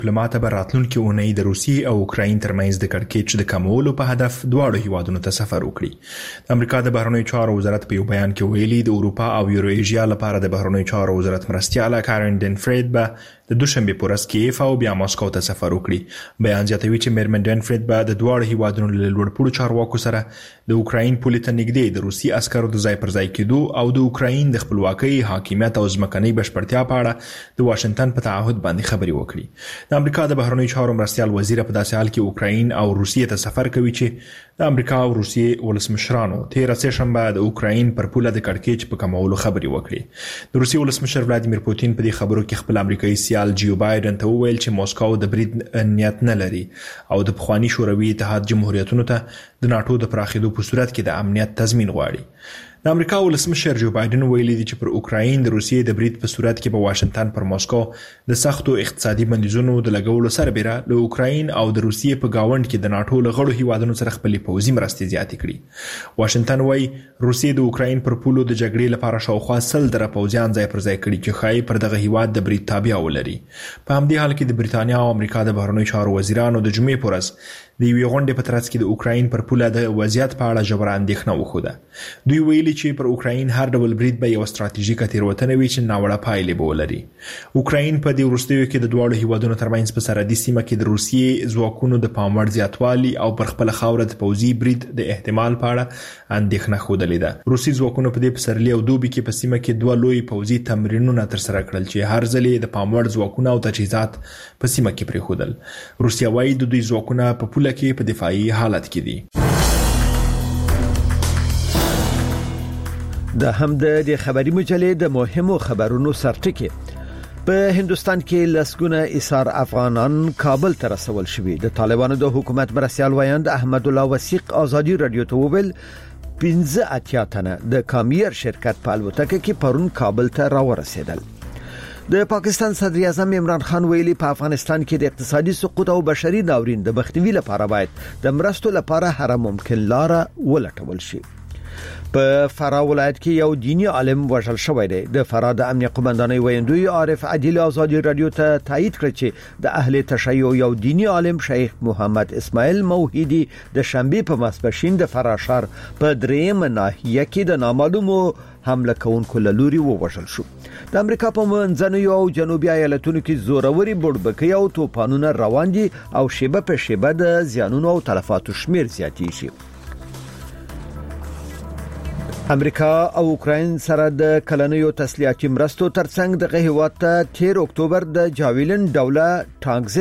ډیپلوماټ به راتلونکي اونۍ د روسیې او اوکراین ترمنځ د کړکېچ د کمولو په هدف دواړو هیوادونو ته سفر وکړي. د امریکا د بهرنیو چارو وزارت په یو بیان کې ویلي د اروپا او یورویژیا لپاره د بهرنیو چارو وزارت مرستیاله کارن ډنفرید به د دوشنبه په ورځ کیف او بیا مسکو ته سفر وکړي. بیان زیاتوي چې میرمن ډنفرید به د دواړو هیوادونو له لوړپوړو چارواکو سره د اوکراین پولې ته نږدې د روسي عسکرو د ځای پر ځای کېدو او د اوکراین د خپلواکۍ، حاکمیت او ځمکنۍ بشپړتیا په اړه د واشنگټن په تعهد باندې خبرې وکړي. د امریکا د بهرنیو چارو مرستیال وزیر په داسې حال کې اوکراین او روسیې ته سفر کوي چې د امریکا او روسیې ولسمشرانو تیر سهشنبه د اوکراین پر پوله د کړکېچ په کمولو خبرې وکړي. د روسیې ولسمشر ولادیمیر پوتین په دې خبرو کې خپل امریکایي سیال جیو بایدن ته وویل چې موسکو د برید نیت نه لري او د پخوانی شوروي اتحاد جمهوریتونو ته د ناتو د پراخېدو په صورت کې د امنیت تضمین غواړي. د امریکا ولسمشر جو بایدن ویلي دی چې پر اوکراین د روسیې د برید په صورت کې په واشنگټن پر موسکو د سختو اقتصادي بندیزونو د لګولو سربېره له اوکراین او د روسیې په گاوند کې د ناتو له غړو هیوادونو سره خپلې پوځي مرستې زیاتې کړي. واشنگټن وايي روسیې د اوکراین پر پولو د جګړې لپاره شاوخوا 100 زره پوځیان ځای پر ځای کړي چې ښایي پر دغه هیواد د برید تابع ولري. په همدې حال کې د بریتانیا او امریکا د بهرنیو چارو وزیرانو د جمعې په ورځ د یوې غونډې په ترڅ کې د اوکراین پر پوله د وضعیت په اړه ژوره اندېښنه وښوده. دوی ویلي چې پر اوکراین هر ډول برید به یو ستراتیژیکه تېروتنه وي چې ناوړه پایلې به ولري. اوکراین په دې وروستیو کې د دواړو هیوادونو ترمنځ په سرحدي سیمه کې د روسیې ځواکونو د پام وړ زیاتوالي او پر خپل خاوره د پوځي برید د احتمال په اړه اندېښنه ښودلې ده. روسي ځواکونو په دې پسرلي او دوبي کې په سیمه کې دوه لوی پوځي تمرینونه ترسره کړل چې هر ځل د پام وړ ځواکونه او تجهیزات په سیمه کې پرېښودل. روسیا وايي د دوی ځواکونه په پوله کې په دفاعي حالت کې دي. د همد خبري مجلې د مهمو خبرونو سرټکی په هندستان کې لسګونه ایثار افغانان کابل ته رسول شوي. د طالبانو د حکومت مرستیال ویاند احمد الله وثیق ازادي رادیو ته وویل 15 تنه د کامیر شرکت په الوتکه کې پرون کابل ته راورسېدل. د پاکستان صدر اعظم عمران خان ویلي په افغانستان کې د اقتصادي سقوط او بشري ناورین د مخنیوي لپاره باید د مرستو لپاره هر ممکن لاره ولټول شي. په فراه ولایت کې یو دینی عالم وژل شوی دی. د فراه د امنیه قومندانۍ ویندوی عارف عادل ازادي رادیو ته تایید کړ چې د اهل تشیع یو دینی عالم شیخ محمد اسماعیل موحدی د شنبه په ماسپښین د فراه شهر په دریم ناحیه کې د نامعلومو حمله کوونکو له لوري ووژل شو. د امریکا په منځنیو او جنوبي ایالتونو کې زوروري بوډبکۍ او توپانونه روان دي او شیبه په شیبه د زیانونو او تلفاتو شمیر زیاتیږي. امریکا او اوکراین سره د کلنیو تسلیحاتي مرستو ترڅنګ د هیواد ته 13 اکتوبر د جاویلن ډوله ټانکس